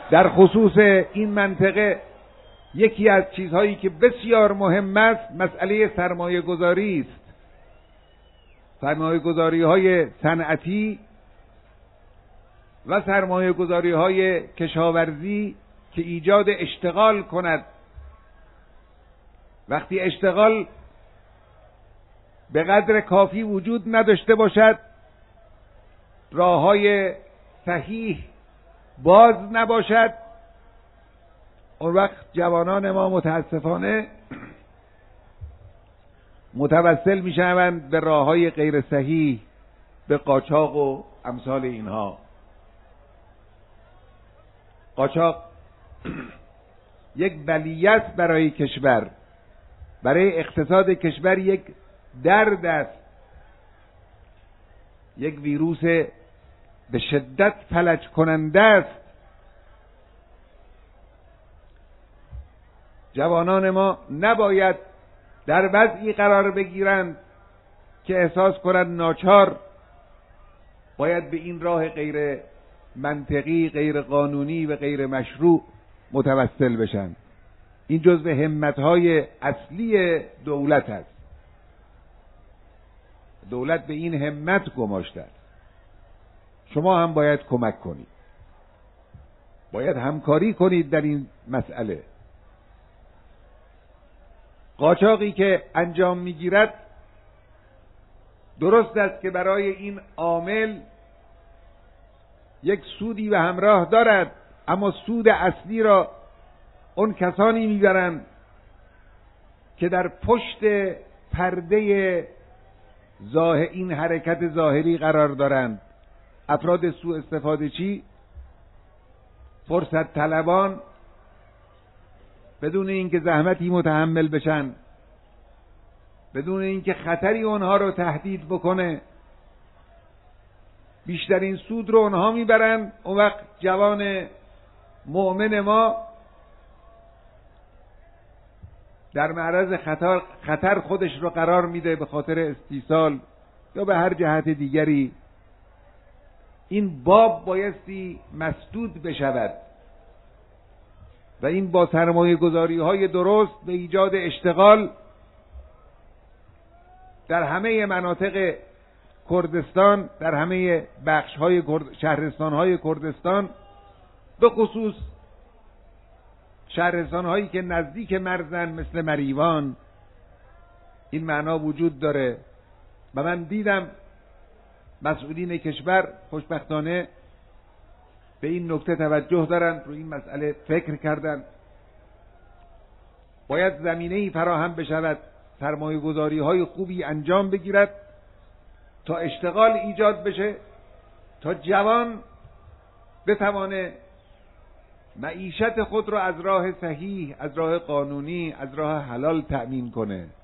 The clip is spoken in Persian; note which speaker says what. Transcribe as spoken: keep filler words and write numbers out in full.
Speaker 1: در خصوص این منطقه یکی از چیزهایی که بسیار مهم است مسئله سرمایه گذاری است. سرمایه گذاری های صنعتی و سرمایه گذاری های کشاورزی که ایجاد اشتغال کند. وقتی اشتغال به قدر کافی وجود نداشته باشد، راههای صحیح باز نباشد، اون وقت جوانان ما متاسفانه متوسل میشوند به راههای غیر صحیح، به قاچاق و امثال اینها. قاچاق یک بلیت برای کشور، برای اقتصاد کشور یک درد است، یک ویروس به شدت فلج کننده است. جوانان ما نباید در وضعی قرار بگیرند که احساس کنند ناچار باید به این راه غیر منطقی، غیر قانونی و غیر مشروع متوسل بشن. این جزو همت‌های اصلی دولت است. دولت به این همت گماشته است. شما هم باید کمک کنید، باید همکاری کنید در این مسئله. قاچاقی که انجام میگیرد درست است که برای این عامل یک سودی به همراه دارد، اما سود اصلی را اون کسانی میبرند که در پشت پرده ظاهر این حرکت ظاهری قرار دارند. افراد سوء استفاده چی، فرصت طلبان، بدون اینکه زحمتی متحمل بشن، بدون اینکه خطری اونها رو تهدید بکنه، بیشترین سود رو اونها میبرن. اون وقت جوان مؤمن ما در معرض خطر خطر خودش رو قرار میده به خاطر استیصال یا به هر جهت دیگری. این باب بایستی مسدود بشود و این با سرمایه گذاری های درست به ایجاد اشتغال در همه مناطق کردستان، در همه بخش های شهرستان های کردستان، به خصوص شهرستان هایی که نزدیک مرزن مثل مریوان، این معنا وجود داره. و من دیدم مسئولین کشور خوشبختانه به این نکته توجه دارن، رو این مسئله فکر کردن. باید زمینه‌ای فراهم بشود، سرمایه گذاری های خوبی انجام بگیرد تا اشتغال ایجاد بشه، تا جوان بتوانه معیشت خود را از راه صحیح، از راه قانونی، از راه حلال تأمین کنه.